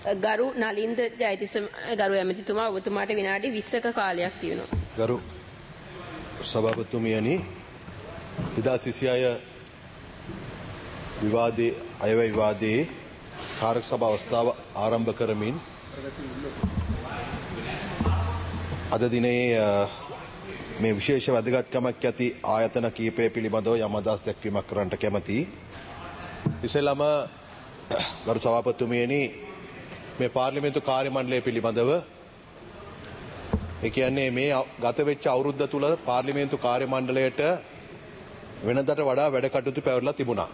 ගරු නලින්ද ජයතිස්ස ගරු ඇමතිතුමා ඔබතුමාට විනාඩි 20ක කාලයක් තියෙනවා. ගරු සභාපතිතුමියනි 2026 විවාදයේ අයවැය විවාදයේ කාර්ය සභා අවස්ථාව ආරම්භ කරමින් අද දිනේ මේ විශේෂ වැදගත්කමක් ඇති ආයතන කීපය පිළිබඳව යම් අදහස් දැක්වීමක් කරන්නට කැමැතියි. ඉස්සෙල්ලාම ගරු සභාපතිතුමියනි මේ පාර්ලිමේන්තු කාර්ය මණ්ඩලය පිළිබඳව ඒ කියන්නේ මේ ගත වෙච්ච අවුරුද්ද තුල පාර්ලිමේන්තු කාර්ය මණ්ඩලයට වෙනදට වඩා වැඩ කටයුතු පැවරලා තිබුණා.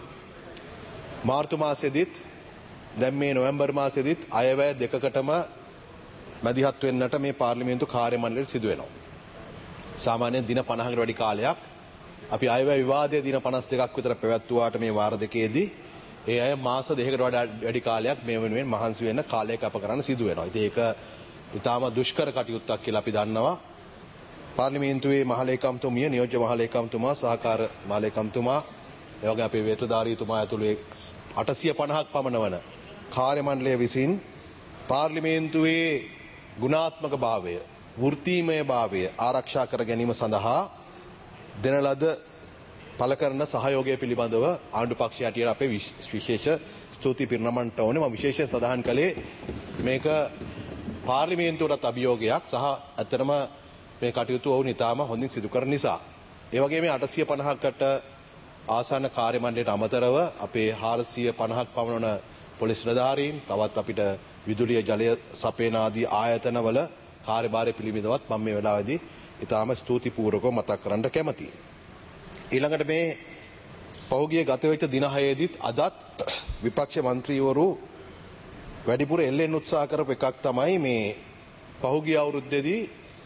මාර්තු මාසෙදිත් දැන් මේ නොවැම්බර් මාසෙදිත් අයවැය දෙකකටම මැදිහත් වෙන්නට මේ පාර්ලිමේන්තු කාර්ය මණ්ඩලයට සිදු වෙනවා. සාමාන්‍යයෙන් දින 50කට වැඩි කාලයක් අපි අයවැය විවාදයේ දින 52ක් විතර පැවැත්වුවාට මේ වාර දෙකේදී ඒ අය මාස දෙකකට වඩා වැඩි කාලයක් මේ වෙනුවෙන් මහන්සි වෙන්න කාලය කැප කරන්න සිදු වෙනවා. ඉතින් ඒක ඊටාම දුෂ්කර කටයුත්තක් කියලා අපි දන්නවා. පාර්ලිමේන්තුවේ මහලේකම්තුමිය, නියෝජ්‍ය මහලේකම්තුමා, සහකාර මහලේකම්තුමා, ඒ වගේ අපේ වේතුධාරීතුමා ඇතුළු 850ක් පමණ වන කාර්ය මණ්ඩලය විසින් පාර්ලිමේන්තුවේ ගුණාත්මක භාවය, වෘත්තීමය භාවය ආරක්ෂා කර ගැනීම සඳහා දෙන ලද පළ කරන සහයෝගය පිළිබඳව ආණ්ඩු පක්ෂය හැටියට අපේ විශේෂ ස්තුති පිරිනමන්නට ඕනේ. මම විශේෂයෙන් සඳහන් කළේ මේක පාර්ලිමේන්තුවටත් අභියෝගයක් සහ ඇත්තටම මේ කටයුතු ඔවුන් ඉතාම හොඳින් සිදු කරන නිසා. ඒ වගේම මේ 850කට ආසන්න කාර්ය මණ්ඩලයට අමතරව අපේ 450ක් පමණ පොලිස් නිලධාරීන්, තවත් අපිට විදුලිය ජලය සපයන ආදී ආයතනවල කාර්යභාරය පිළිබඳවත් මම මේ වෙලාවේදී ඉතාම ස්තුතිපූර්වකව මතක් කරන්න කැමතියි. ඊළඟට මේ පහුගිය ගත වෙච්ච දින 6 අදත් විපක්ෂ මන්ත්‍රීවරු වැඩිපුර එල්ලෙන්න උත්සාහ කරපු එකක් තමයි මේ පහුගිය අවුරුද්දේදී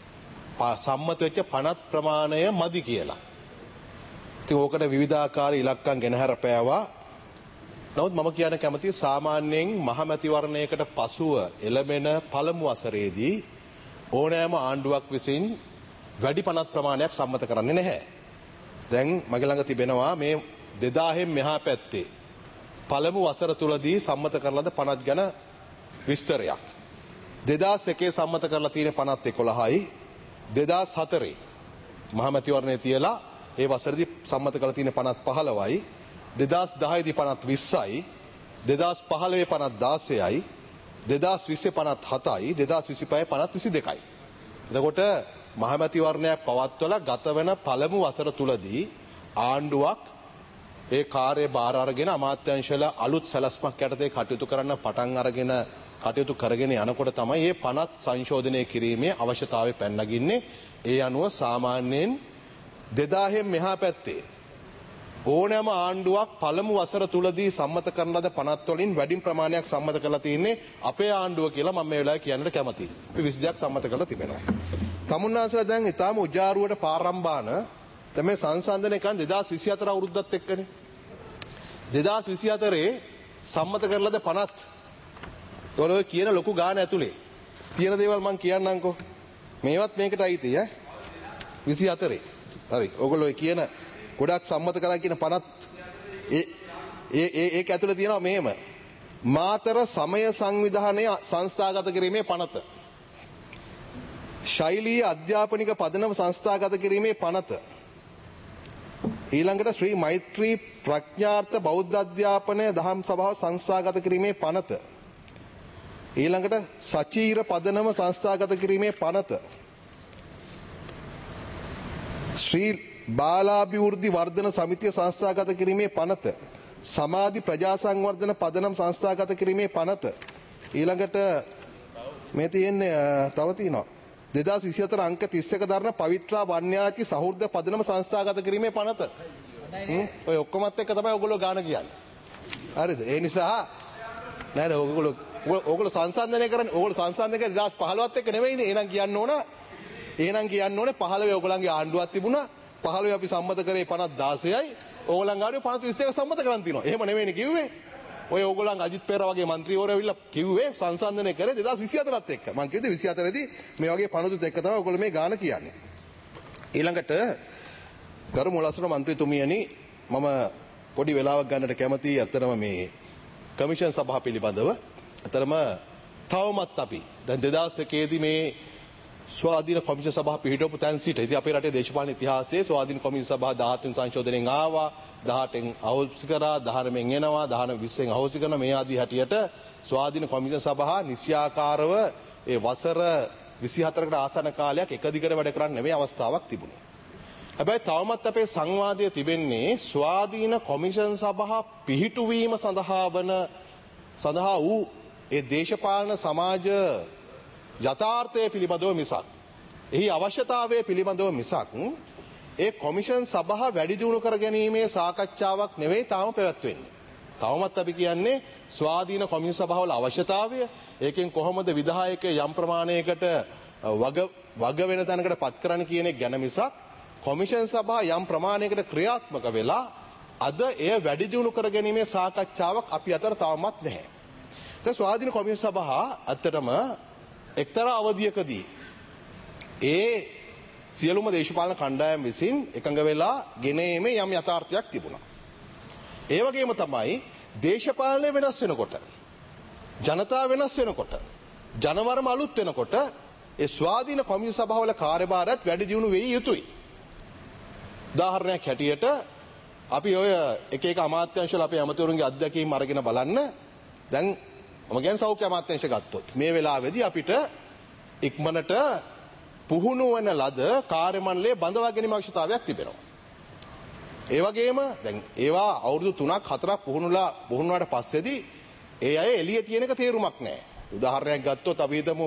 සම්මත වෙච්ච පනත් ප්‍රමාණය මදි කියලා. ඉතින් ඕකට විවිධාකාර ඉලක්කම් ගෙන හැරපෑවා. නමුත් මම කියන්න කැමතියි සාමාන්‍යයෙන් මහමැතිවරණයකට පසුව එළඹෙන පළමු වසරේදී ඕනෑම ආණ්ඩුවක් විසින් වැඩි පනත් ප්‍රමාණයක් සම්මත කරන්නේ නැහැ. දැන් මගේ ළඟ තිබෙනවා මේ 2000න් මෙහා පැත්තේ පළමු වසර තුලදී සම්මත කරලාද පනත් ගැන විස්තරයක්. 2001 සම්මත කරලා තියෙන පනත් 11යි. 2004 මහමැතිවරණයේ තියලා ඒ වසරේදී සම්මත කරලා තියෙන පනත් 15යි. 2010 දී පනත් 20යි. 2015 පනත් 16යි. 2020 පනත් 7යි. 2025 පනත් 22යි. එතකොට මහමැතිවරණයක් පවත්වලා ගත වෙන පළමු වසර තුලදී ආණ්ඩුවක් ඒ කාර්ය බාර අරගෙන අමාත්‍යාංශවල අලුත් සැලැස්මක් යටතේ කටයුතු කරන්න පටන් අරගෙන කටයුතු කරගෙන යනකොට තමයි මේ පනත් සංශෝධනය කිරීමේ අවශ්‍යතාවය පැන නගින්නේ. ඒ අනුව සාමාන්‍යයෙන් 2000න් මෙහා පැත්තේ ඕනෑම ආණ්ඩුවක් පළමු වසර තුලදී සම්මත කරන ලද පනත් වලින් වැඩි ප්‍රමාණයක් සම්මත කරලා තියෙන්නේ අපේ ආණ්ඩුව කියලා මම මේ වෙලාවේ කියන්නට කැමතියි. අපි 22ක් සම්මත කරලා තිබෙනවා. තමුන්නාසලා දැන් ඊටාම උජාරුවට පාරම්බාන දැන් මේ සංසන්දනය කරන්නේ 2024 අවුරුද්දත් එක්කනේ. 2024 සම්මත කරලාද පනත් ඔය කියන ලොකු ගාන ඇතුලේ තියෙන දේවල් මම කියන්නම්කෝ. මේවත් මේකට අයිති ඈ 24. හරි. ඔයගොල්ලෝ කියන ගොඩක් සම්මත කරා කියන පනත් ඒක ඇතුලේ තියෙනවා මෙහෙම. මාතර සමය සංවිධානය සංස්ථාගත කිරීමේ පනත. ශෛලීය අධ්‍යාපනික පදනම සංස්ථාගත කිරීමේ පනත. ඊළඟට ශ්‍රී මෛත්‍රී ප්‍රඥාර්ථ බෞද්ධ අධ්‍යාපනය දහම් සභාව සංස්ථාගත කිරීමේ පනත. ඊළඟට සචීර පදනම සංස්ථාගත කිරීමේ පනත. ශ්‍රී බාලාභිවෘද්ධි වර්ධන සමිතිය සංස්ථාගත කිරීමේ පනත. සමාධි ප්‍රජා සංවර්ධන පදනම් සංස්ථාගත කිරීමේ පනත. ඊළඟට මේ තියෙන්නේ තව තියෙනවා 2024 අංක 31 දරන පවිත්‍රා වන්‍යාචි සහෘද පදනම සංස්ථාගත කිරීමේ පනත. ඔය ඔක්කොමත් එක්ක තමයි ඔයගොල්ලෝ ගාන කියන්නේ. හරිද? ඒ නිසා නේද ඔයගොල්ලෝ සංසන්දනය කරන්නේ ඔයගොල්ලෝ සංසන්දනය කරන්නේ 2015ත් එක්ක නෙවෙයිනේ. එහෙනම් කියන්න ඕනේ 15 ඔයගොල්ලන්ගේ ආණ්ඩුවක් තිබුණා. 15 අපි සම්මත කරේ 16යි. ඕගොල්ලන් ආවේ 22ක සම්මත කරන් තිනවා. එහෙම නෙවෙයිනේ කිව්වේ. ඔය ඕගොල්ලන් අජිත් පෙරේරා වගේ മന്ത്രിවරු ඇවිල්ලා කිව්වේ සංසන්දනය කරේ 2024ත් එක්ක. මම කිව්වේ 24 දී මේ වගේ පනතුත් එක්ක තමයි ඔයගොල්ලෝ මේ ගාන කියන්නේ. ඊළඟට ගරු මුලස්වර മന്ത്രിතුමියනි මම පොඩි වෙලාවක් ගන්නට කැමතියි අතරම මේ කමිෂන් සභාව පිළිබඳව. අතරම තවමත් අපි දැන් 2001 දී මේ ස්වාධීන කොමිෂන් සභාව පිහිටවපු තැන් සිට ඉතින් අපේ රටේ දේශපාලන ඉතිහාසයේ ස්වාධීන කොමිෂන් සභාව 17 වෙනි සංශෝධනයෙන් ආවා 18න් අහෝසි කරා 19න් එනවා 19 20න් අහෝසි කරන මේ ආදී හැටියට ස්වාධීන කොමිෂන් සභාව නිසියාකාරව ඒ වසර 24කට ආසන්න කාලයක් එක දිගට වැඩ කරන්න නෙමෙයි අවස්ථාවක් තිබුණේ. හැබැයි තවමත් අපේ සංවාදය තිබෙන්නේ ස්වාධීන කොමිෂන් සභාව පිහිටුවීම සඳහා වූ ඒ දේශපාලන සමාජ යථාර්ථය පිළිබඳව මිසක් එහි අවශ්‍යතාවය පිළිබඳව මිසක් ඒ කොමිෂන් සභාව වැඩි දියුණු කර ගැනීමේ සාකච්ඡාවක් නෙවෙයි තාම පැවැත්වෙන්නේ. තවමත් අපි කියන්නේ ස්වාධීන කොමිෂන් සභාවල අවශ්‍යතාවය ඒකෙන් කොහොමද විධායකයෝ යම් ප්‍රමාණයකට වග වෙන තැනකට පත් කරන්න කියන එක ගැන මිසක් කොමිෂන් සභාව යම් ප්‍රමාණයකට ක්‍රියාත්මක වෙලා අද එය වැඩි දියුණු කර ගැනීමේ සාකච්ඡාවක් අපි අතර තවමත් නැහැ. දැන් ස්වාධීන කොමිෂන් සභාව ඇත්තටම එක්තරා අවධියකදී ඒ සියලුම දේශපාලන කණ්ඩායම් විසින් එකඟ වෙලා ගෙනීමේ යම් යථාර්ථයක් තිබුණා. ඒ වගේම තමයි දේශපාලනය වෙනස් වෙනකොට ජනතාව වෙනස් වෙනකොට ජනවරම අලුත් වෙනකොට ඒ ස්වාධීන කොමිෂන් සභාවල කාර්යභාරයත් වැඩි දියුණු වෙයි යුතුයි. උදාහරණයක් හැටියට අපි ඔය එක අමාත්‍යාංශවල අපේ අමතවරුන්ගේ අත්දැකීම් අරගෙන බලන්න දැන් මම කියන්නේ සෞඛ්‍ය අමාත්‍යාංශ ගත්තොත් මේ වෙලාවේදී අපිට ඉක්මනට පුහුණු වන ලද කාර්ය මණ්ඩලයේ බඳවා ගැනීම අවශ්‍යතාවයක් තිබෙනවා. ඒ වගේම දැන් ඒවා අවුරුදු 3ක් 4ක් පුහුණුවාට පස්සේදී ඒ අය එළිය තියෙන එක තේරුමක් නැහැ. උදාහරණයක් ගත්තොත් අපි හිතමු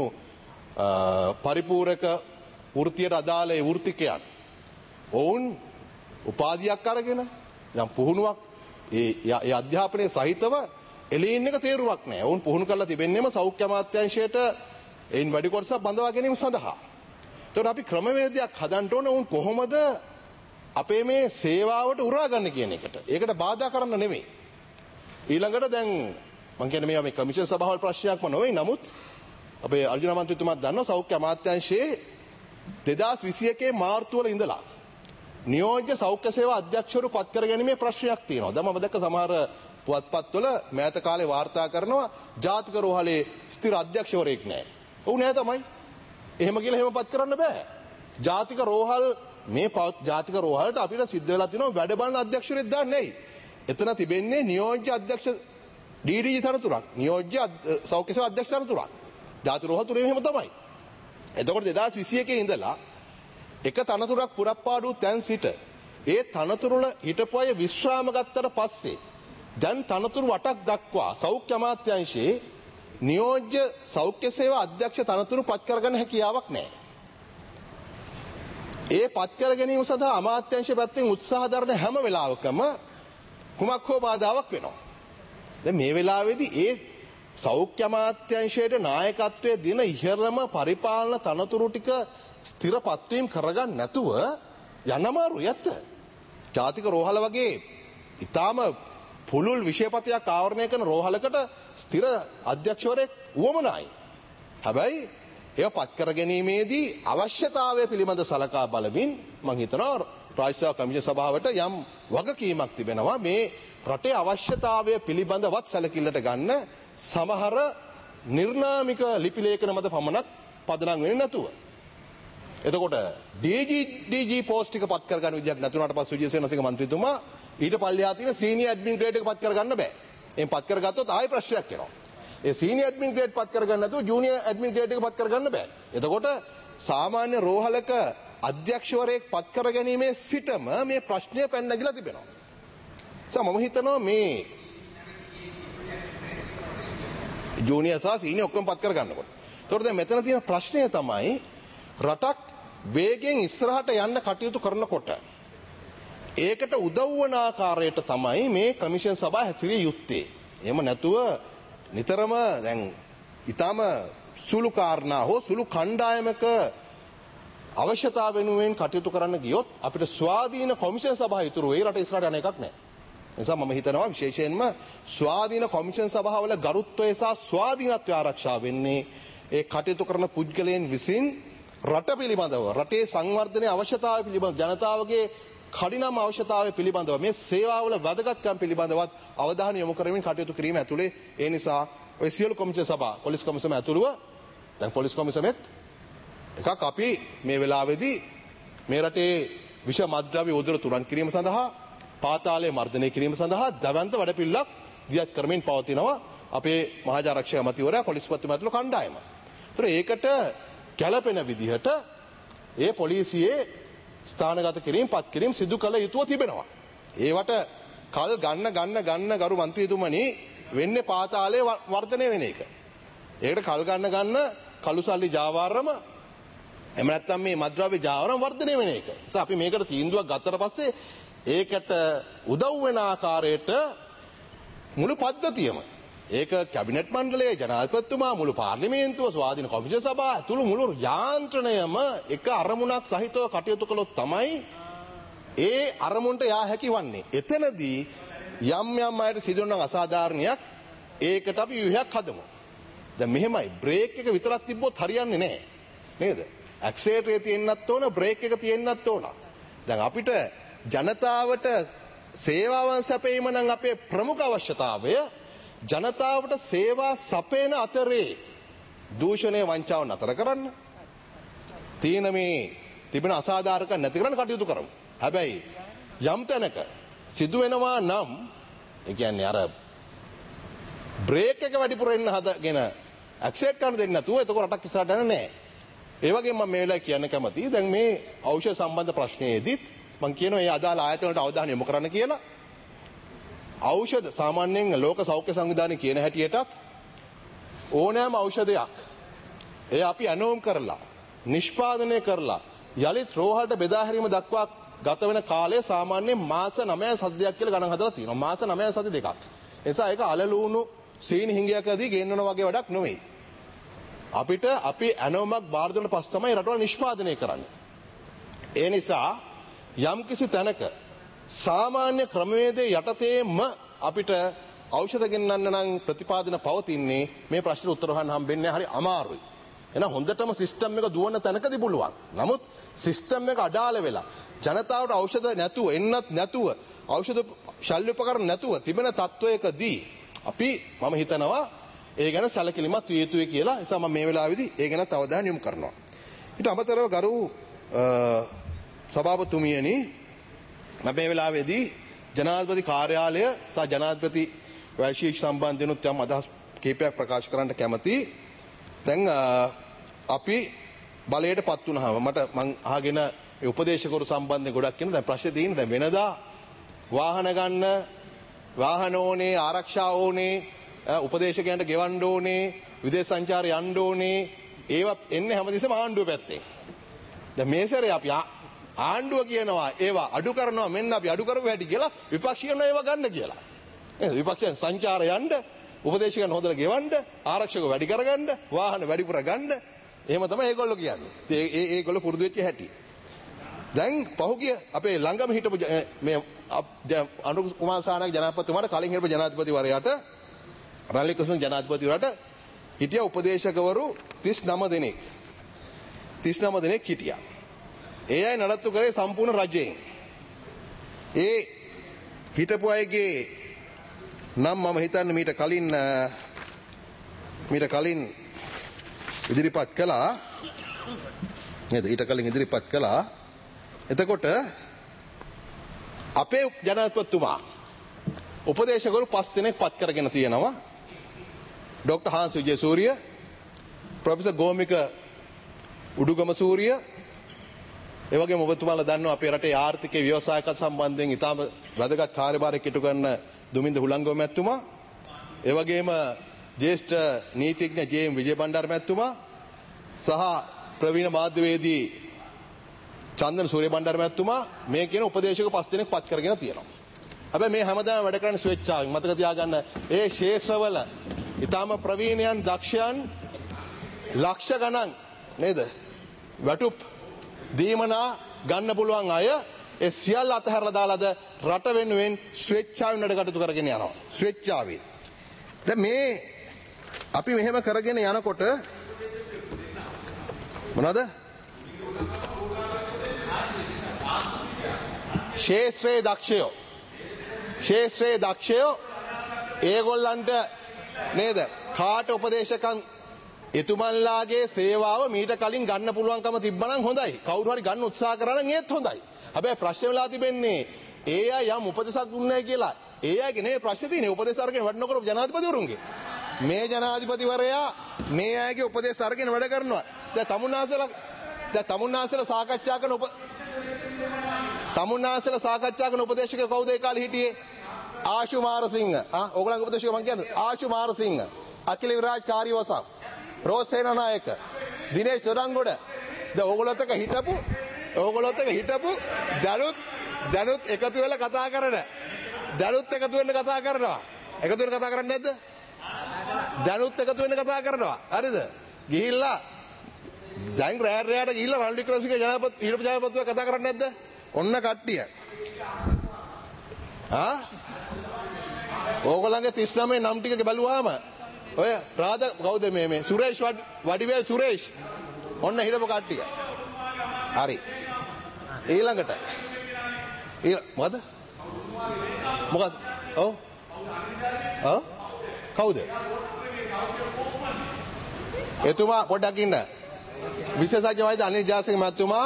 පරිපූර්ණක වෘත්තියට අදාළ ඒ වෘත්තිකයන් ඔවුන් උපාධියක් අරගෙන යම් පුහුණුවක් ඒ අධ්‍යාපනයේ සහිතව එළියින් එක තේරුමක් නැහැ. ඔවුන් පුහුණු කරලා තිබෙන්නේම සෞඛ්‍ය අමාත්‍යාංශයට එයින් වැඩි කොටසක් බඳවා ගැනීම සඳහා. ඒතකොට අපි ක්‍රමවේදයක් හදන්න ඕන උන් කොහොමද අපේ මේ සේවාවට උරා ගන්න කියන එකට. ඒකට බාධා කරන්න නෙමෙයි. ඊළඟට දැන් මම කියන්නේ මේ කමිෂන් සභාවල් ප්‍රශ්නයක්ම නොවේ. නමුත් අපේ අර්ජුන මන්ත්‍රීතුමාත් දන්නවා සෞඛ්‍ය අමාත්‍යාංශයේ 2021 මාර්තු වල ඉඳලා නියෝජ්‍ය සෞඛ්‍ය සේවා අධ්‍යක්ෂවරු පත් කර ගැනීමේ ප්‍රශ්නයක් තියෙනවා. දැන් මම දැක්ක සමහර පුවත්පත්වල මෑත කාලේ වාර්තා කරනවා ජාතික රෝහලේ ස්ථිර අධ්‍යක්ෂවරයෙක් නැහැ. ඔව් නෑ තමයි. එහෙම කියලා එහෙම පත් කරන්න බෑ. ජාතික රෝහල් මේ ජාතික රෝහලට අපිට සිද්ධ වෙලා තියෙනවා වැඩ බලන අධ්‍යක්ෂවරයෙක් දාන්නේ නැයි. එතන තිබෙන්නේ නියෝජ්‍ය අධ්‍යක්ෂ DDG තනතුරක්. නියෝජ්‍ය සෞඛ්‍ය සේවා අධ්‍යක්ෂ තනතුරක්. ජාතික රෝහල් තුනේ එහෙම තමයි. එතකොට 2021 ඉඳලා එක තනතුරක් පුරප්පාඩු තැන් සිට ඒ තනතුරුල හිටපු අය විශ්‍රාම ගත්තට පස්සේ දැන් තනතුරු 8ක් දක්වා සෞඛ්‍ය අමාත්‍යාංශයේ නියෝජ්‍ය සෞඛ්‍ය සේවා අධ්‍යක්ෂ තනතුරු පත් කරගන්න හැකියාවක් නැහැ. ඒ පත් කර ගැනීම සඳහා අමාත්‍යාංශ පැත්තෙන් උත්සාහ දරන හැම වෙලාවකම කුමක් හෝ බාධාවක් වෙනවා. දැන් මේ වෙලාවේදී ඒ සෞඛ්‍ය අමාත්‍යාංශයේ නායකත්වයේ දින ඉහළම පරිපාලන තනතුරු ටික ස්ථිරපත් වීම කරගන්න නැතුව යන්න අමාරුයි ඇත්ත. ජාතික රෝහල වගේ ඊටාම පුළුල් විෂයපතයක් ආවරණය කරන රෝහලකට ස්ථිර අධ්‍යක්ෂවරයෙක් උවමනයි. හැබැයි එය පත් කර ගැනීමේදී අවශ්‍යතාවය පිළිබඳ සලකා බලමින් මම හිතනවා රාජ්‍ය සේවා කමිෂන් සභාවට යම් වගකීමක් තිබෙනවා මේ රටේ අවශ්‍යතාවය පිළිබඳවත් සැලකිල්ලට ගන්න සමහර නිර්නාමික ලිපි ලේඛන මත පමණක් පදනම් වෙන්නේ නැතුව. එතකොට DG පෝස්ට් ටික පත් කර ගන්න විදියක් නැතුණාට පස්සේ විජේසේනසිංහ මන්ත්‍රීතුමා ඊට පල්ලෙහා තියෙන සීනියර් ඇඩ්මින් ග්‍රේඩ් එක පත් කර ගන්න බෑ. එම් පත් කරගත්තොත් ආයෙ ප්‍රශ්නයක් එනවා. ඒ සීනියර් ඇඩ්මින් ග්‍රේඩ් පත් කර ගන්න නැතුව ජූනියර් ඇඩ්මින් ග්‍රේඩ් එක පත් කර ගන්න බෑ. එතකොට සාමාන්‍ය රෝහලක අධ්‍යක්ෂවරයෙක් පත් කර ගැනීමේ සිටම මේ ප්‍රශ්නය පැන නැගිලා තිබෙනවා. මම හිතනවා මේ ජූනියර් සහ සීනියර් ඔක්කොම පත් කර ගන්නකොට. ඒතකොට දැන් මෙතන තියෙන ප්‍රශ්නය තමයි රටක් වේගෙන් ඉස්සරහට යන්න කටයුතු කරනකොට ඒකට උදව් වන ආකාරයට තමයි මේ කමිෂන් සභාව හැසිරිය යුත්තේ. එහෙම නැතුව නිතරම දැන් ඊටම සුළු කාරණා හෝ සුළු කණ්ඩායමක අවශ්‍යතාව වෙනුවෙන් කටයුතු කරන්න ගියොත් අපිට ස්වාධීන කොමිෂන් සභාව ඉතුරු වෙයි රට ඉස්සරහට යන එකක් නැහැ. නිසා මම හිතනවා විශේෂයෙන්ම ස්වාධීන කොමිෂන් සභාවල ගරුත්වය සහ ස්වාධීනත්වය ආරක්ෂා වෙන්නේ ඒ කටයුතු කරන පුද්ගලයන් විසින් රට පිළිබඳව රටේ සංවර්ධනයේ අවශ්‍යතාවය පිළිබඳව ජනතාවගේ කඩිනම් අවශ්‍යතාවය පිළිබඳව මේ සේවාවල වැදගත්කම් පිළිබඳවත් අවධානය යොමු කරමින් කටයුතු කිරීම ඇතුලේ ඒ නිසා ඔය සියලු කොමිසම සභා පොලිස් කොමිසම ඇතුළුව දැන් පොලිස් කොමිසමෙත් එකක් අපි මේ වෙලාවේදී මේ රටේ විෂ මද්ද්‍රව්‍ය උදුර තුරන් කිරීම සඳහා පාතාලය මර්ධනය කිරීම සඳහා දවන්ත වැඩපිළිවෙලක් දියත් කරමින් පවතිනවා අපේ මහාජාරක්ෂක ඇමතිවරයා පොලිස්පති මැතිතුරු කණ්ඩායම. ඒතර ඒකට ගැළපෙන විදිහට ඒ පොලිසියේ ස්ථානගත කිරීම පත් කිරීම සිදු කළ යුතුව තිබෙනවා. ඒවට කල් ගන්න ගරු මන්ත්‍රීතුමනි වෙන්නේ පාතාලයේ වර්ධනය වෙන එක. ඒකට කල් ගන්න කළු සල්ලි ජාවාරම එහෙම නැත්නම් මේ මද්ද්‍රව්‍ය ජාවාරම වර්ධනය වෙන එක. ඒ අපි මේකට තීන්දුවක් ගත්තට පස්සේ ඒකට උදව් වෙන ආකාරයට මුළු පද්ධතියම ඒක කැබිනට් මණ්ඩලයේ ජනාධිපතිතුමා මුළු පාර්ලිමේන්තුව ස්වාධීන කොමිෂන් සභාව ඇතුළු මුළු යාන්ත්‍රණයම එක අරමුණක් සහිතව කටයුතු කළොත් තමයි ඒ අරමුණට යා හැකි වන්නේ. එතනදී යම් අයට සිදුවන අසාධාරණයක් ඒකට අපි ව්‍යුහයක් හදමු. දැන් මෙහෙමයි බ්‍රේක් එක විතරක් තිබ්බොත් හරියන්නේ නැහැ. නේද? ඇක්සලරේටරේ තියෙන්නත් ඕන බ්‍රේක් එක තියෙන්නත් ඕන. දැන් අපිට ජනතාවට සේවාවන් සැපයීම නම් අපේ ප්‍රමුඛ අවශ්‍යතාවය. ජනතාවට සේවා සපයන අතරේ දූෂණය වංචාව නතර කරන්න. තීන මේ තිබෙන අසාධාරණකම් නැති කරන්න කටයුතු කරමු. හැබැයි යම් තැනක සිදු වෙනවා නම් ඒ කියන්නේ අර බ්‍රේක් එක වැඩිපුර එන්න හදගෙන ඇක්සෙප්ට් කරන්න දෙන්නේ නැතුව එතකොට රටක් ඉස්සරහට යන්නේ නැහැ. ඒ වගේම මම මේ වෙලාවේ කියන්න කැමතියි දැන් මේ ඖෂධ සම්බන්ධ ප්‍රශ්නයේදීත් මම කියනවා මේ අදාළ ආයතන වලට අවධානය යොමු කරන්න කියලා. ඖෂධ සාමාන්‍යයෙන් ලෝක සෞඛ්‍ය සංවිධානය කියන හැටියටත් ඕනෑම ඖෂධයක් ඒ අපි ඇනෝම් කරලා නිෂ්පාදනය කරලා යලිත් රෝහලට බෙදා හැරීම දක්වා ගත වෙන කාලය සාමාන්‍යයෙන් මාස 9 සතියක් කියලා ගණන් හදලා තියෙනවා. මාස 9 සති දෙකක්. ඒ නිසා ඒක අලලුණු සීනි හිඟයකදී ගෙන්නන වගේ වැඩක් නෙවෙයි. අපිට අපි ඇනෝමක් බාර දුන්න පස්ස තමයි රටවල නිෂ්පාදනය කරන්නේ. ඒ නිසා යම්කිසි තැනක සාමාන්‍ය ක්‍රමවේදයේ යටතේම අපිට ඖෂධ ගෙන්නන්න නම් ප්‍රතිපාදන පවතින්නේ මේ ප්‍රශ්නෙට උත්තර හොයන්න හම්බෙන්නේ හරි අමාරුයි. එහෙනම් හොඳටම සිස්ටම් එක දුවන තැනකදී පුළුවන්. නමුත් සිස්ටම් එක අඩාල වෙලා ජනතාවට ඖෂධ නැතුව එන්නත් නැතුව ඖෂධ ශල්‍ය උපකරණ නැතුව තිබෙන තත්වයකදී අපි මම හිතනවා ඒ ගැන සැලකිලිමත් විය යුතුයි කියලා. ඒ නිසා මම මේ වෙලාවේදී ඒ ගැන අවධානය යොමු කරනවා. ඊට අමතරව ගරු සභාපතිතුමියනි මම මේ වෙලාවේදී ජනාධිපති කාර්යාලය සහ ජනාධිපති වෛශ්වික සම්බන්ධයනුත් යම් අදහස් කීපයක් ප්‍රකාශ කරන්න කැමතියි. දැන් අපි බලයට පත් වුණාම මට මං අහගෙන ඒ උපදේශකවරු සම්බන්ධයෙන් ගොඩක් කියන දැන් ප්‍රශ්නේ තියෙන්නේ දැන් වෙනදා වාහන ගන්න වාහන ඕනේ ආරක්ෂා ඕනේ උපදේශකයන්ට ගෙවන්න ඕනේ විදේශ සංචාරය යන්න ඕනේ ඒවා එන්නේ හැමදෙස්සම ආණ්ඩුව පැත්තෙන්. දැන් මේ සැරේ අපි ආණ්ඩුව කියනවා ඒවා අඩු කරනවා මෙන්න අපි අඩු කරපු හැටි කියලා විපක්ෂ කියනවා ඒවා ගන්න කියලා. නේද? විපක්ෂයන් සංචාරය යන්න උපදේශකයන් හොදලා ගෙවන්න ආරක්ෂක වැඩි කරගන්න වාහන වැඩිපුර ගන්න එහෙම තමයි ඒගොල්ලෝ කියන්නේ. ඒගොල්ලෝ පුරුදු වෙච්ච හැටි. දැන් පහුගිය අපේ ළඟම හිටපු මේ අනුර කුමාර සානාගේ ජනාධිපතිතුමාට කලින් හිටපු ජනාධිපතිවරයාට රනිල් ක්‍රිෂ්ණ ජනාධිපතිවරයාට හිටියා උපදේශකවරු 39 දෙනෙක්. 39 දෙනෙක් හිටියා. ඒ අය නඩත්තු කරේ සම්පූර්ණ රජයෙන්. ඒ හිටපු අයගේ නම් මම හිතන්නේ මීට කලින් ඉදිරිපත් කළා නේද? ඊට කලින් ඉදිරිපත් කළා. එතකොට අපේ ජනාධිපතිතුමා උපදේශකවරු 5 දෙනෙක් පත් කරගෙන තියෙනවා. ඩොක්ටර් හාන්ස් විජේසූරිය, ප්‍රොෆෙසර් ගෝමික උඩුගම සූරිය, ඒ වගේම ඔබතුමාලා දන්නවා අපේ රටේ ආර්ථික ව්‍යවසායක සම්බන්ධයෙන් ඉතාම වැදගත් කාර්යභාරයක් ඉටු කරන දුමින්ද හුලංගම මැතිතුමා, ඒ වගේම ජ්‍යෙෂ්ඨ නීතිඥ ජේ.එම්. විජේබණ්ඩාර මැතිතුමා සහ ප්‍රවීණ මාධ්‍යවේදී චන්දන සූරියබණ්ඩාර මැතිතුමා මේ කියන උපදේශක 5 දෙනෙක් පත් කරගෙන තියෙනවා. හැබැයි මේ හැමදාම වැඩ කරන්නේ ස්වේච්ඡාවෙන්. මතක තියාගන්න ඒ ශේෂ්ත්‍රවල ඉතාම ප්‍රවීණයන් දක්ෂයන් ලක්ෂ ගණන් නේද? වැටුප් දීමනා ගන්න පුළුවන් අය ඒ සියල්ල අතහැරලා දාලාද රට වෙනුවෙන් ස්වේච්ඡාවෙන් වැඩ කටයුතු කරගෙන යනවා. ස්වේච්ඡාවෙන්. දැන් මේ අපි මෙහෙම කරගෙන යනකොට මොනවද? ශේෂ්ත්‍රයේ දක්ෂයෝ ඒගොල්ලන්ට නේද කාට උපදේශකම් එතුමන්ලාගේ සේවාව මීට කලින් ගන්න පුළුවන්කම තිබ්බනම් හොඳයි. කවුරු හරි ගන්න උත්සාහ කරා නම් ඒත් හොඳයි. හැබැයි ප්‍රශ්නේ වෙලා තිබෙන්නේ ඒ අය යම් උපදේශක් දුන්නේ කියලා. ඒ අයගේ නේ ප්‍රශ්නේ තියෙන්නේ උපදේශ අරගෙන වැඩ නොකරපු ජනාධිපතිවරුන්ගේ. මේ ජනාධිපතිවරයා මේ අයගේ උපදේශ අරගෙන වැඩ කරනවා. දැන් තමුන්නාසලා සාකච්ඡා කරන උපදේශකයෝ කවුද ඒ කාලේ හිටියේ? ආශු මාරසිංහ. ඕගොල්ලන්ගේ උපදේශකයෝ මං කියන්නේ ආශු මාරසිංහ, අකිල විරාජ් කාර්යවසම්, රෝසේන නායක, දිනේෂ් චොරංගොඩ. දැන් ඕගොල්ලොත් එක හිටපු දැනුත් එකතු වෙලා කතා කරන. දැනුත් එකතු වෙන්න කතා කරනවා. එකතු වෙන්න කතා කරන්නේ නැද්ද? දැනුත් එකතු වෙන්න කතා කරනවා. හරිද? ගිහිල්ලා දැන් රෑට ගිහිල්ලා රනිල් වික්‍රමසිංහ ජනාධිපතිව කතා කරන්නේ නැද්ද? ඔන්න කට්ටිය. ඕගොල්ලන්ගේ 39 නම් ටික බලුවාම ඔය කවුද මේ සුරේෂ් වඩිවේල් සුරේෂ් ඔන්න හිටපු කට්ටිය. හරි. ඊළඟට මොකද? කවුද? එතුමා පොඩ්ඩක් ඉන්න. විශේෂඥ වෛද්‍ය අනිල් ජාසිංහ මහත්මයා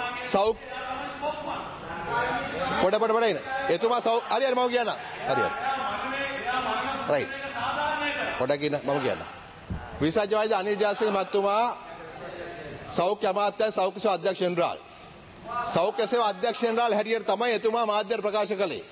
පොඩ ඉන්න. එතුමා හරි මම කියන්න. හරි. රයිට්. පොඩ්ඩක් ඉන්න මම කියන්න. විශේෂඥ වෛද්‍ය අනිල් ජාසිංහ මහත්මයා සෞඛ්‍ය අමාත්‍ය සෞඛ්‍ය සේවා අධ්‍යක්ෂ ජෙනරාල්. සෞඛ්‍ය සේවා අධ්‍යක්ෂ ජෙනරාල් හැටියට තමයි එතුමා මාධ්‍යයට ප්‍රකාශ කළේ.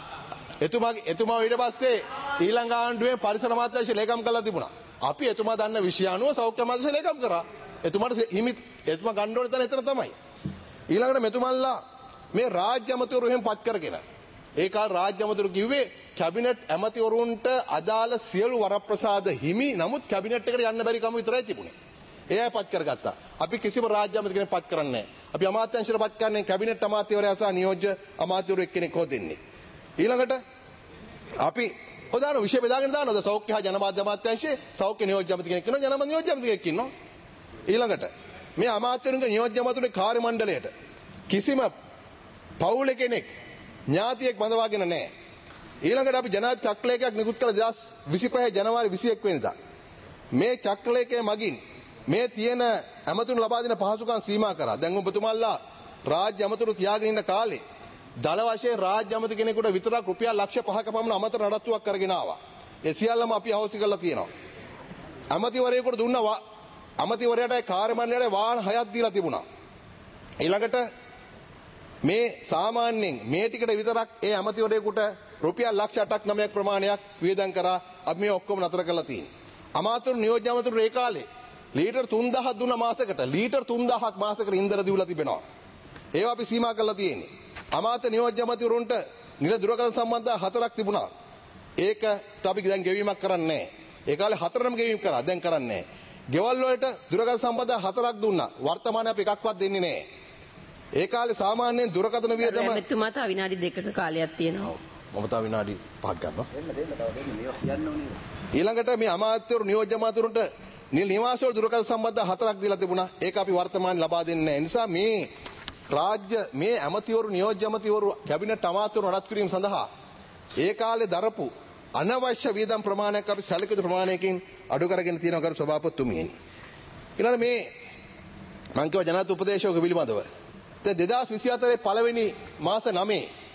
එතුමා ඊට පස්සේ ඊළඟ ආණ්ඩුවේ පරිසර අමාත්‍යාංශ ලේකම් කළා තිබුණා. අපි එතුමා දන්න විෂය අනුව සෞඛ්‍ය අමාත්‍යාංශ ලේකම් කරා. එතුමාට එතුමා ගන්න ඕනේ තැන එතන තමයි. ඊළඟට මෙතුමන්ලා මේ රාජ්‍ය අමාත්‍යවරු එහෙම පත් කරගෙන ඒ කාල රාජ්‍ය අමාත්‍යවරු කිව්වේ කැබිනට් ඇමතිවරුන්ට අදාළ සියලු වරප්‍රසාද හිමි. නමුත් කැබිනට් එකට යන්න බැරි කම විතරයි තිබුණේ. ඒ අය පත් කරගත්තා. අපි කිසිම රාජ්‍ය අමාත්‍ය කෙනෙක් පත් කරන්නේ නැහැ. අපි අමාත්‍යාංශයට පත් කරන්නේ කැබිනට් අමාත්‍යවරයා සහ නියෝජ්‍ය අමාත්‍යවරු එක්කෙනෙක් හොදෙන්නේ. ඊළඟට අපි හොදාන විෂය බෙදාගෙන දානවා. සෞඛ්‍ය හා ජනමාධ්‍ය අමාත්‍යාංශයේ සෞඛ්‍ය නියෝජ්‍ය අමාත්‍ය කෙනෙක් ඉන්නවා, ජනමාධ්‍ය නියෝජ්‍ය අමාත්‍ය කෙනෙක් ඉන්නවා. ඊළඟට මේ අමාත්‍යවරුන්ගේ නියෝජ්‍ය අමාත්‍යවරුන්ගේ කාර්ය මණ්ඩලයට කිසිම පවුල කෙනෙක් ඥාතියෙක් බඳවාගෙන නැහැ. ඊළඟට අපි ජනාධිපති චක්‍රලේඛයක් නිකුත් කළ 2025 ජනවාරි 21 වෙනිදා මේ චක්‍රලේඛය මගින් මේ තියෙන ඇමතුරු ලබා දෙන පහසුකම් සීමා කරා. දැන් ඔබතුමාලා රාජ්‍ය ඇමතුරු තියාගෙන ඉන්න කාලේ දල වශයෙන් රාජ්‍ය ඇමති කෙනෙකුට විතරක් රුපියල් ලක්ෂ 5ක පමණ අමතර නඩත්තුවක් කරගෙන ආවා. ඒ සියල්ලම අපි අහෝසි කරලා තියෙනවා. ඇමතිවරයෙකුට දුන්නා අමතිවරයාට කාර්ය මණ්ඩලයට වාහන 6ක් දීලා තිබුණා. ඊළඟට මේ සාමාන්‍යයෙන් මේ ටිකට විතරක් ඒ ඇමතිවරයෙකුට රුපියල් ලක්ෂ 8ක් 9ක් ප්‍රමාණයක් වියදම් කරා. අපි මේ ඔක්කොම නතර කරලා තියෙනවා. අමාත්‍යවරු නියෝජ්‍ය අමාත්‍යවරු ඒ කාලේ ලීටර් 3000ක් දුන්න මාසෙකට ලීටර් 3000ක් මාසෙකට ඉන්ධන දීලා තිබෙනවා. ඒවා අපි සීමා කරලා තියෙන්නේ. අමාත්‍ය නියෝජ්‍ය අමාත්‍යවරුන්ට නිල දුරකථන සම්බන්ධ 4ක් තිබුණා. ඒකට අපි දැන් ගෙවීමක් කරන්නේ නැහැ. ඒ කාලේ 4ම ගෙවීම කරා. දැන් කරන්නේ නැහැ. ගෙවල් වලට දුරකථන සම්බන්ධ 4ක් දුන්නා. වර්තමානයේ අපි එකක්වත් දෙන්නේ නැහැ. ඒ කාලේ සාමාන්‍යයෙන් දුරකථන වියදම මෙතුමා තා විනාඩි 2ක කාලයක් තියෙනවා. මම තා විනාඩි 5ක් ගන්නවා. ඊළඟට මේ අමාත්‍යවරු නියෝජ්‍ය අමාත්‍යවරුන්ට නිවාස වල දුරකථන සම්බන්ධ 4ක් දීලා තිබුණා. ඒක අපි වර්තමානයේ ලබා දෙන්නේ නැහැ. නිසා මේ රාජ්‍ය මේ ඇමතිවරු නියෝජ්‍ය ඇමතිවරු කැබිනට් අමාත්‍යවරු නඩත්තු කිරීම සඳහා ඒ කාලේ දරපු අනවශ්‍ය වියදම් ප්‍රමාණයක් අපි සැලකිත ප්‍රමාණයකින් අඩු කරගෙන තියෙනවා ගරු සභාපතිතුමියනි. ඊළඟ මේ මං කියව ජනාධිපති උපදේශක පිළිබඳව. දැන් 2024 පළවෙනි මාස 9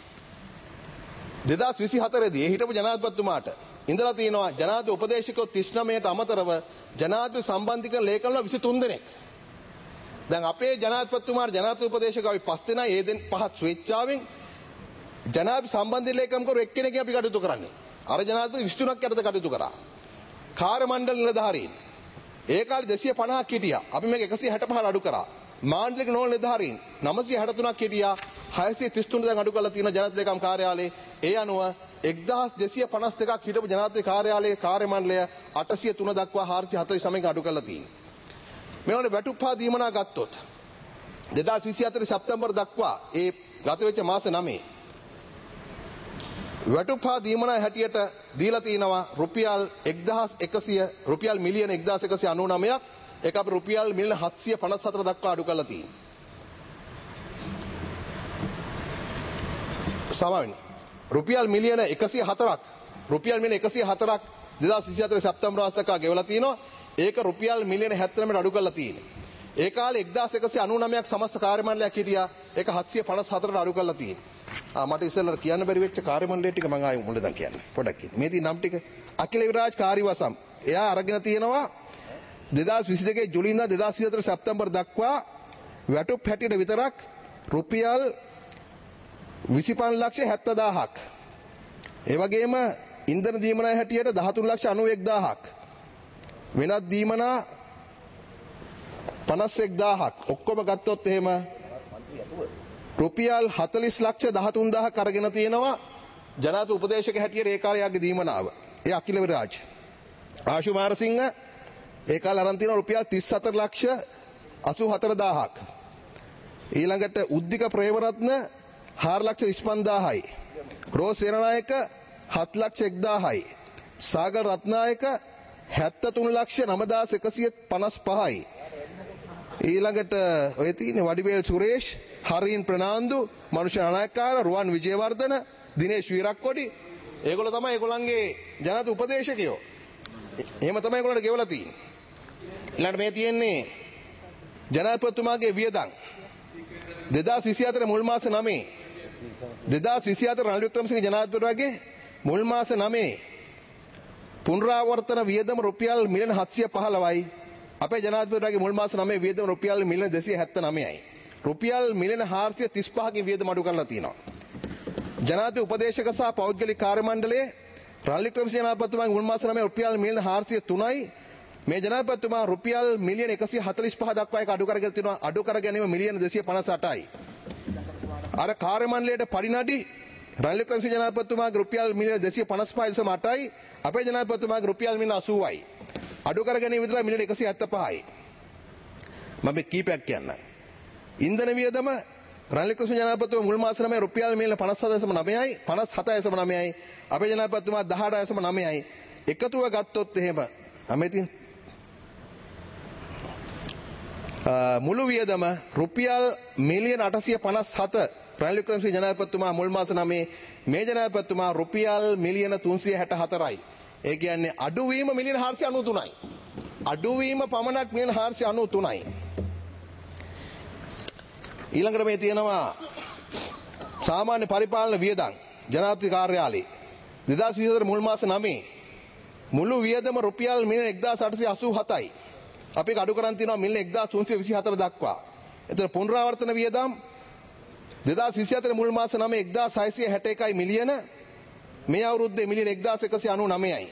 2024 දී හිටපු ජනාධිපතිතුමාට ඉඳලා තියෙනවා ජනාධිපති උපදේශකයෝ 39ට අමතරව ජනාධිපති සම්බන්ධික ලේකම්ල 23 දෙනෙක්. දැන් අපේ ජනාධිපතිතුමාට ජනාධිපති උපදේශක අපි 5 දෙනා ඒ දෙන් 5ක් ස්වේච්ඡාවෙන් ජනාධිපති සම්බන්ධි ලේකම්කරු එක්කෙනෙක්ගෙන් අපි කටයුතු කරන්නේ. අර ජනාධිපති 23ක් යටතේ කටයුතු කරා. කාර්ය මණ්ඩල නිලධාරීන් ඒ කාලේ 250ක් හිටියා. අපි මේක 165ට අඩු කරා. මාණ්ඩලික නෝන නිලධාරීන් 963ක් හිටියා. 633 දැන් අඩු කරලා තියෙනවා ජනාධිපති ලේකම් කාර්යාලයේ. ඒ අනුව 1252ක් හිටපු ජනාධිපති කාර්යාලයේ කාර්ය මණ්ඩලය 803 දක්වා 449ක අඩු කරලා තියෙනවා. මේවනේ වැටුප්පා දීමනා ගත්තොත් 2024 සැප්තැම්බර් දක්වා ඒ ගත වෙච්ච මාස 9 වැටුප්පා දීමනා හැටියට දීලා තිනවා රුපියල් 1100 රුපියල් මිලියන 1199ක්. ඒක අපි රුපියල් මිලියන 754 දක්වා අඩු කරලා තියෙනවා. සමාවෙන්නේ රුපියල් මිලියන 104ක් රුපියල් මිලියන 104ක් 2024 සැප්තැම්බර් මාස දක්වා ගෙවලා තිනවා. ඒක රුපියල් මිලියන 79කට අඩු කරලා තියෙනවා. ඒ කාලේ 1199ක් සමස්ත කාර්ය මණ්ඩලයක් හිටියා. ඒක 754ට අඩු කරලා තියෙනවා. මට ඉස්සෙල්ලා කියන්න බැරි වෙච්ච කාර්ය මණ්ඩලය ටික මම ආයෙ මුලදන් කියන්න. පොඩ්ඩක් කියන්න. මේ තියෙන නම් ටික අකිල විරාජ් කාර්යවසම්. එයා අරගෙන තියෙනවා 2022 ජූලි ඉඳන් 2024 සැප්තැම්බර් දක්වා වැටුප් හැටියට විතරක් රුපියල් 25,70,000ක්. ඒ වගේම ඉන්ධන දීමනා හැටියට 13,91,000ක්. වෙනත් දීමනා 51,000ක්. ඔක්කොම ගත්තොත් එහෙම රුපියල් 40,13,000ක් අරගෙන තියෙනවා ජනාධිපති උපදේශක හැටියට ඒ කාලේ යාගේ දීමනාව. ඒ අකිල විරාජ්. ආශු මාරසිංහ ඒ කාලේ අරන් තියෙනවා රුපියල් 34,84,000ක්. ඊළඟට උද්දික ප්‍රේමරත්න 4,25,000යි. රෝස් සේනානායක 7,01,000යි. සාගර රත්නායක 73,09,155යි. ඊළඟට ඔය තියෙන්නේ වඩිවේල් සුරේෂ්, හරින් ප්‍රනාන්දු, මනුෂ්‍ය නායකකාර, රුවන් විජේවර්ධන, දිනේෂ් වීරක්කොඩි ඒගොල්ලෝ තමයි ඒගොල්ලන්ගේ ජනාධිපති උපදේශකයෝ. එහෙම තමයි ඒගොල්ලන්ට ගෙවලා තියෙන්නේ. ඊළඟට මේ තියෙන්නේ ජනාධිපතිතුමාගේ වියදම් 2024 මුල් මාස 9 2024 රනිල් වික්‍රමසිංහ ජනාධිපතිවරයාගේ මුල් මාස 9 පුනරාවර්තන වියදම රුපියල් මිලියන 715යි. අපේ ජනාධිපතිවරයාගේ මුල් මාස 9 වියදම රුපියල් මිලියන 279යි. රුපියල් මිලියන 435කින් වියදම අඩු කරලා තියෙනවා. ජනාධිපති උපදේශක සහ පෞද්ගලික කාර්ය මණ්ඩලයේ රනිල් වික්‍රමසිංහ ජනාධිපතිතුමාගේ මුල් මාස 9 රුපියල් මිලියන 403යි. මේ ජනාධිපතිතුමා රුපියල් මිලියන 145 දක්වා ඒක අඩු කරගෙන තිනවා. අඩු කර ගැනීම මිලියන 258යි. අර කාර්ය මණ්ඩලයට පරිණඩි රනිල් වික්‍රමසිංහ ජනාධිපතිතුමාගේ රුපියල් මිලියන 255.8යි. අපේ ජනාධිපතිතුමාගේ රුපියල් මිලියන 80යි. අඩු කර ගැනීම විතර මිලියන 175යි. මම කීපයක් කියන්නම්. ඉන්ධන වියදම රනිල් වික්‍රමසිංහ ජනාධිපතිතුමා මුල් මාස 9 රුපියල් මිලියන 57.9යි 57.9යි. අපේ ජනාධිපතිතුමා 18.9යි. එකතුව ගත්තොත් එහෙම අමෙතින් මුළු වියදම රුපියල් මිලියන 857 රනිල් වික්‍රමසිංහ ජනාධිපතිතුමා මුල් මාස 9 මේ ජනාධිපතිතුමා රුපියල් මිලියන 364යි. ඒ කියන්නේ අඩුවීම මිලියන 493යි. අඩුවීම පමණක් මිලියන 493යි. ඊළඟට මේ තියෙනවා සාමාන්‍ය පරිපාලන වියදම් ජනාධිපති කාර්යාලයේ 2024 මුල් මාස 9 මුළු වියදම රුපියල් මිලියන 1887යි. අපි අඩු කරන් තියනවා මිලියන 1324 දක්වා. එතන පුනරාවර්තන වියදම් 2024 මුල් මාස 9 1661යි මිලියන. මේ අවුරුද්දේ මිලියන 1199යි.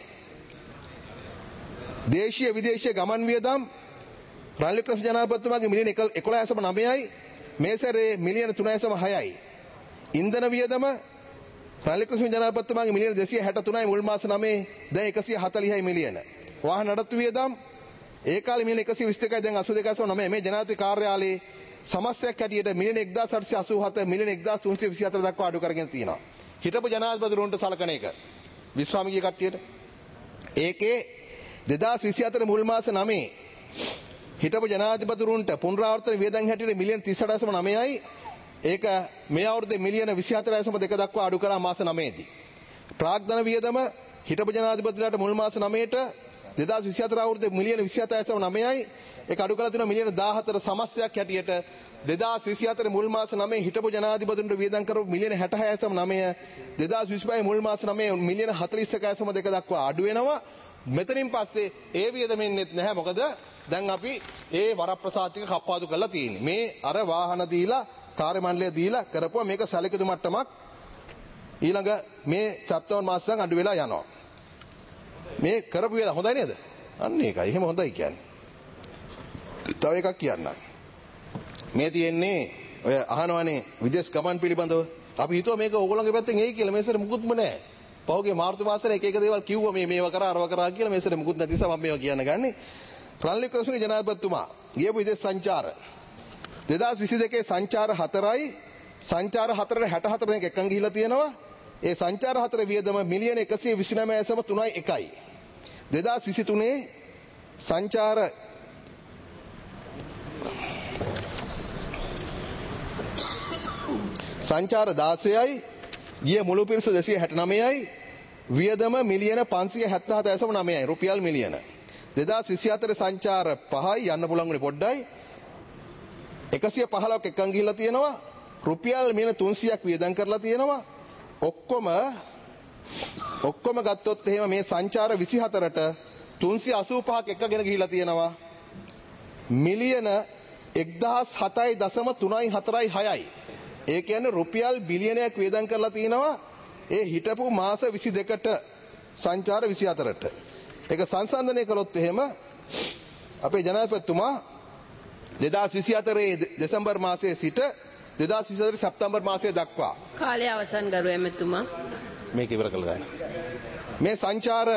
දේශීය විදේශීය ගමන් වියදම් රනිල් වික්‍රමසිංහ ජනාධිපතිතුමාගේ මිලියන 11.9යි. මේ සැරේ මිලියන 3.6යි. ඉන්ධන වියදම රනිල් වික්‍රමසිංහ ජනාධිපතිතුමාගේ මිලියන 263යි මුල් මාස 9 දැන් 140යි මිලියන. වාහන නඩත්තු වියදම් ඒ කාලේ මිලියන 122යි දැන් 82.9 මේ ජනාධිපති කාර්යාලයේ සමස්තයක් හැටියට මිලියන 1887 මිලියන 1324 දක්වා අඩු කරගෙන තියෙනවා. හිටපු ජනාධිපතිවරුන්ට සලකන එක විශ්වාමිකී කට්ටියට ඒකේ 2024 මුල් මාස 9 හිටපු ජනාධිපතිවරුන්ට පුනරාවර්තන වියදම් හැටියට මිලියන 38.9යි. ඒක මේ අවුරුද්දේ මිලියන 24.2 දක්වා අඩු කරා මාස 9 දී. ප්‍රාග්ධන වියදම හිටපු ජනාධිපතිලාට මුල් මාස 9ට 2024 අවුරුද්දේ මිලියන 27.9යි. ඒක අඩු කරලා තියෙනවා මිලියන 14 සමස්තයක් හැටියට 2024 මුල් මාස 9 හිටපු ජනාධිපතිතුන්ට වියදම් කරපු මිලියන 66.9 2025 මුල් මාස 9 මිලියන 41.2 දක්වා අඩු වෙනවා. මෙතනින් පස්සේ ඒ වියදම එන්නේත් නැහැ. මොකද දැන් අපි ඒ වරප්‍රසාද ටික කප්පාදු කරලා තියෙන්නේ. මේ අර වාහන දීලා කාර්ය මණ්ඩලය දීලා කරපුවා මේක සැලකිලි මට්ටමක්. ඊළඟ මේ සැප්තැම්බර් මාසෙන් අඩු වෙලා යනවා. මේ කරපු වියදම හොඳයි නේද? අන්න ඒකයි. එහෙම හොඳයි කියන්නේ. තව එකක් කියන්න. මේ තියෙන්නේ ඔය අහනවනේ විදේශ ගමන් පිළිබඳව. අපි හිතුවා මේක ඕගොල්ලන්ගේ පැත්තෙන් එයි කියලා. මේසර මුකුත්ම නැහැ. පහුගිය මාර්තු මාසෙට එක දේවල් කිව්වා මේවා කරා අරව කරා කියලා. මේසර මුකුත් නැති නිසා මම මේවා කියන්න ගන්නේ. රනිල් වික්‍රමසිංහ ජනාධිපතිතුමා ගියපු විදේශ සංචාර 2022 සංචාර 4යි සංචාර 4ට 64 දෙනෙක් එක්කන් ගිහිලා තියෙනවා. ඒ සංචාර 4 වියදම මිලියන 129.3යි. 2023 සංචාර සංචාර 16යි. ගිය මුළු පිරිස 269යි. වියදම මිලියන 577.9යි රුපියල් මිලියන 2024 සංචාර 5යි යන්න පුළුවන් උනේ පොඩ්ඩයි 115ක් එකන් ගිහිල්ලා තියෙනවා රුපියල් මිලියන 300ක් වියදම් කරලා තියෙනවා ඔක්කොම ගත්තොත් එහෙම මේ සංචාර 24ට 385ක් එකගෙන ගිහිල්ලා තියෙනවා මිලියන 1007.346යි ඒ කියන්නේ රුපියල් බිලියනයක් වියදම් කරලා තියෙනවා ඒ හිටපු මාස 22ට සංචාර 24ට ඒක සංසන්දනය කළොත් එහෙම අපේ ජනාධිපතිතුමා 2024 දෙසැම්බර් මාසයේ සිට 2024 සැප්තැම්බර් මාසයේ දක්වා කාලය අවසන් ගරු ඇමතුමා මේක ඉවර කළා ගන්න මේ සංචාර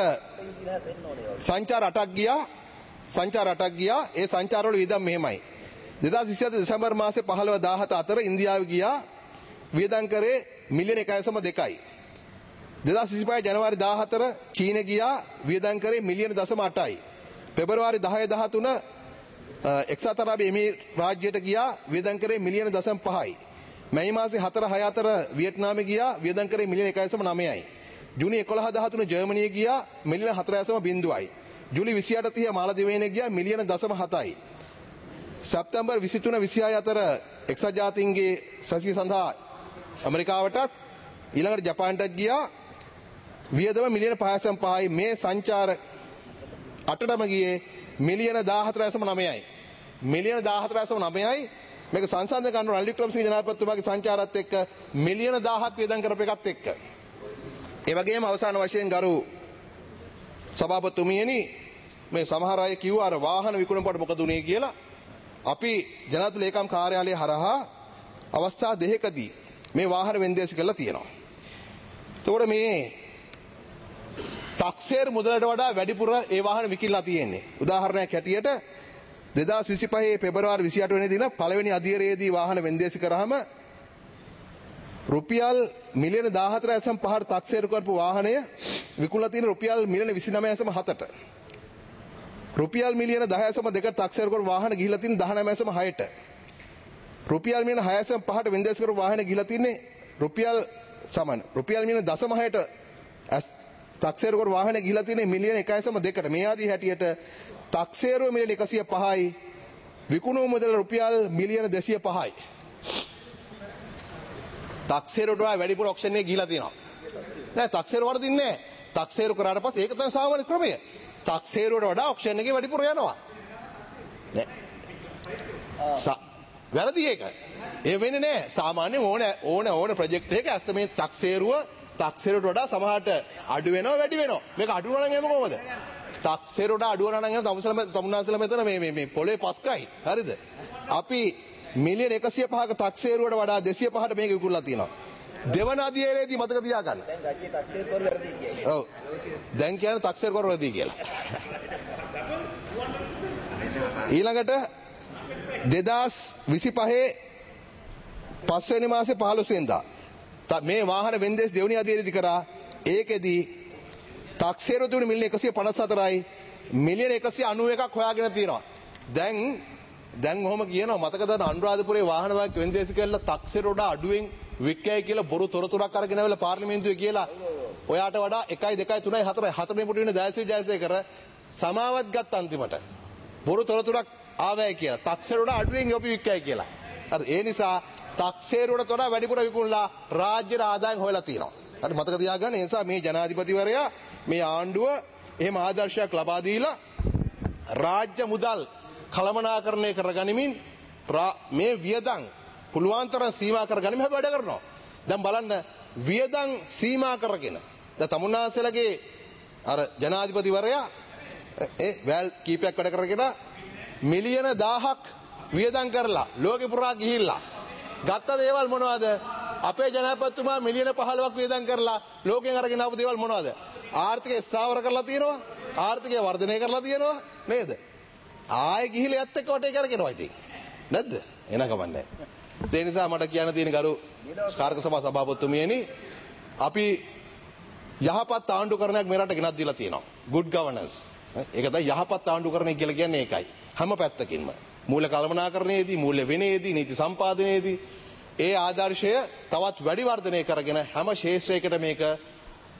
8ක් ගියා ඒ සංචාර වල වියදම් මෙහෙමයි 2024 දෙසැම්බර් මාසේ 15 17 අතර ඉන්දියාව ගියා වියදම් කරේ මිලියන 1.2යි 2025 ජනවාරි 14 චීන ගියා වියදම් කරේ මිලියන 0.8යි පෙබරවාරි 10 13 එක්සත් අරාබි රාජ්‍යයට ගියා වියදම් කරේ මිලියන 0.5යි මැයි මාසේ 4 6 අතර වියට්නාමේ ගියා වියදම් කරේ මිලියන 1.9යි ජූනි 11 13 ජර්මනිය ගියා මිලියන 4.0යි ජූලි 28 30 මාලදිවයිනේ ගියා මිලියන 0.7යි සැප්තැම්බර් 23 26 අතර එක්සත් ජාතීන්ගේ සැසිය සඳහා ඇමරිකාවටත් ඊළඟට ජපානටත් ගියා වියදම මිලියන 5.5යි මේ සංචාර 8ටම ගියේ මිලියන 14.9යි මිලියන 14.9යි මේක සංසන්දනය කරන රනිල් වික්‍රමසිංහ ජනාධිපතිතුමාගේ සංචාරات එක්ක මිලියන 1000ක් වියදම් කරපු එකත් එක්ක ඒ වගේම අවසාන වශයෙන් ගරු සභාපතිතුමියනි මේ සමහර අය කිව්වා අර වාහන විකුණනකොට මොකද උනේ කියලා අපි ජනාධිපති ලේකම් කාර්යාලය හරහා අවස්ථා දෙකකදී මේ වාහන වෙන්දේසි කරලා තියෙනවා. එතකොට මේ ටැක්සේර් මුදලට වඩා වැඩිපුර ඒ වාහන විකිණලා තියෙන්නේ. උදාහරණයක් හැටියට 2025 පෙබරවාරි 28 වෙනි දින පළවෙනි අදියරේදී වාහන වෙන්දේසි කරාම රුපියල් මිලියන 14.5ට ටැක්සේර් කරපු වාහනය විකුණලා තියෙන රුපියල් මිලියන 29.7ට. රුපියල් මිලියන 10.2ට ටැක්සේර් කරපු වාහන ගිහිලා තියෙන 19.6ට. රුපියල් මිලියන 6.5ට වෙන්දේසි කරපු වාහන ගිහිලා තින්නේ රුපියල් මිලියන 0.6ට ටැක්සේර් කරපු වාහන ගිහිලා තින්නේ මිලියන 1.2ට. මේ ආදී හැටියට ටැක්සේරුව මිලියන 105යි විකුණු මුදල රුපියල් මිලියන 205යි. ටැක්සේරුවට වඩා වැඩිපුර ඔක්ෂන් එකේ ගිහිලා තියෙනවා. නෑ ටැක්සේරු වරදින්නේ නෑ. ටැක්සේරු කරාට පස්සේ ඒක තමයි සාමාන්‍ය ක්‍රමය. ටැක්සේරුවට වඩා ඔක්ෂන් එකේ වැඩිපුර යනවා. නෑ. වැරදි ඒක. ඒ වෙන්නේ නෑ. සාමාන්‍යයෙන් ඕන ප්‍රොජෙක්ට් එකක ඇස්ස මේ ටැක්සේරුවට වඩා සමහරට අඩු වෙනවා වැඩි වෙනවා. මේක අඩු වෙනවා නම් එහෙම කොහොමද? ටැක්සේරුවට අඩු වෙනවා නම් තමුන්නාසල මෙතන මේ පොළේ පස්කයි. හරිද? අපි මිලියන 105ක ටැක්සේරුවට වඩා 205ට මේක විකුණලා තියෙනවා. දෙවන අධියරේදී මතක තියාගන්න. දැන් රජයේ ටැක්සේරු කර වැරදි කියයි. ඔව්. දැන් කියන්නේ ටැක්සේරු කර වැරදි කියලා. ඊළඟට 2025 පස්වෙනි මාසේ 15 වෙනිදා මේ වාහන වෙන්දේසි දෙවනි අධියරේදී කරා ඒකෙදී ටැක්සේරු දුන්නේ මිලියන 154යි මිලියන 191ක් හොයාගෙන තියෙනවා. දැන් ඔහොම කියනවා මතකද අනුරාධපුරේ වාහන වාහක වෙන්දේසි කරලා ටැක්සේරුවට අඩුවෙන් වික්කයි කියලා බොරු තොරතුරක් අරගෙන ආවලා පාර්ලිමේන්තුවේ කියලා ඔයාට වඩා 1 2 3 4 4 පුට වෙන ජයශ්‍රී ජයසේකර සමාවත් ගත්ත අන්තිමට බොරු තොරතුරක් ආවයි කියලා ටැක්සේරුවට අඩුවෙන් යොපි වික්කයි කියලා. හරි ඒ නිසා ටැක්සේරුවට වඩා වැඩිපුර විකුණලා රාජ්‍ය ආදායම් හොයලා තියෙනවා. හරි මතක තියාගන්න. ඒ නිසා මේ ජනාධිපතිවරයා මේ ආණ්ඩුව එහෙම ආදර්ශයක් ලබා දීලා රාජ්‍ය මුදල් කළමනාකරණය කරගනිමින් මේ වියදම් පුළුවන් තරම් සීමා කරගනිමින් වැඩ කරනවා. දැන් බලන්න වියදම් සීමා කරගෙන දැන් තමුන්නාසලගේ අර ජනාධිපතිවරයා වැල් කීපයක් වැඩ කරගෙන මිලියන 1000ක් වියදම් කරලා ලෝකෙ පුරා ගිහිල්ලා ගත්ත දේවල් මොනවද? අපේ ජනාධිපතිතුමා මිලියන 15ක් වියදම් කරලා ලෝකෙන් අරගෙන ආපු දේවල් මොනවද? ආර්ථිකය ස්ථාවර කරලා තියෙනවා, ආර්ථිකය වර්ධනය කරලා තියෙනවා නේද? ආයෙ ගිහිල්ලා යත් එක්ක වටේ කරගෙනවා ඉතින්. නැද්ද? එන කමන්නේ. ඒ නිසා මට කියන්න තියෙන ගරු කාර්ක සභා සභාපතිතුමියනි අපි යහපත් ආණ්ඩුකරණයක් මේ රට ගෙනත් දීලා තියෙනවා. good governance. ඒක තමයි යහපත් ආණ්ඩුකරණය කියලා කියන්නේ ඒකයි. හැම පැත්තකින්ම. මූල්‍ය කළමනාකරණයේදී, මූල්‍ය විනයේදී, නීති සම්පාදනයේදී ඒ ආදර්ශය තවත් වැඩි වර්ධනය කරගෙන හැම ශේෂ්ත්‍රයකට මේක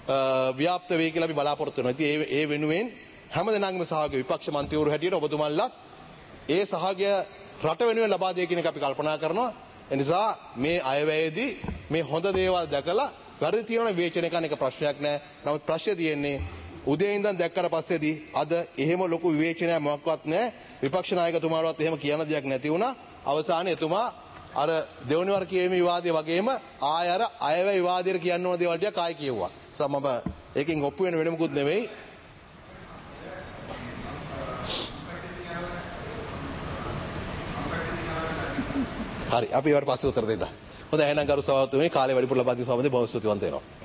ව්‍යාප්ත වෙයි කියලා අපි බලාපොරොත්තු වෙනවා. ඉතින් ඒ වෙනුවෙන් හැමදෙනාගේම සහාගය විපක්ෂ මන්ත්‍රීවරු හැටියට ඔබතුමන්ලත් ඒ සහාගය රට වෙනුවෙන් ලබා දෙයි කියන එක අපි කල්පනා කරනවා. ඒ නිසා මේ අයවැයේදී මේ හොඳ දේවල් දැකලා වැරදි තියෙනවා විවේචනය කරන එක ප්‍රශ්නයක් නෑ. නමුත් ප්‍රශ්නේ තියෙන්නේ උදේ ඉඳන් දැක්කට පස්සේදී අද එහෙම ලොකු විවේචනයක් මොකක්වත් නෑ. විපක්ෂ නායකතුමාටවත් එහෙම කියන දෙයක් නැති වුණා. අවසානයේ එතුමා අර දෙවනි වර කියීමේ විවාදයේ වගේම ආය අර අයවැය විවාදයට කියන්න ඕන දේවල් ටික ආයි කියෙව්වා. මම ඒකෙන් ඔප්පු වෙන මොකුත් නෙවෙයි. හරි අපි ඒවට පස්සේ උත්තර දෙන්න. හොඳයි එහෙනම් ගරු සභාපතිතුමනි කාලේ වැඩිපුර ලබා දී සභාපති බොහොම ස්තුතිවන්ත වෙනවා.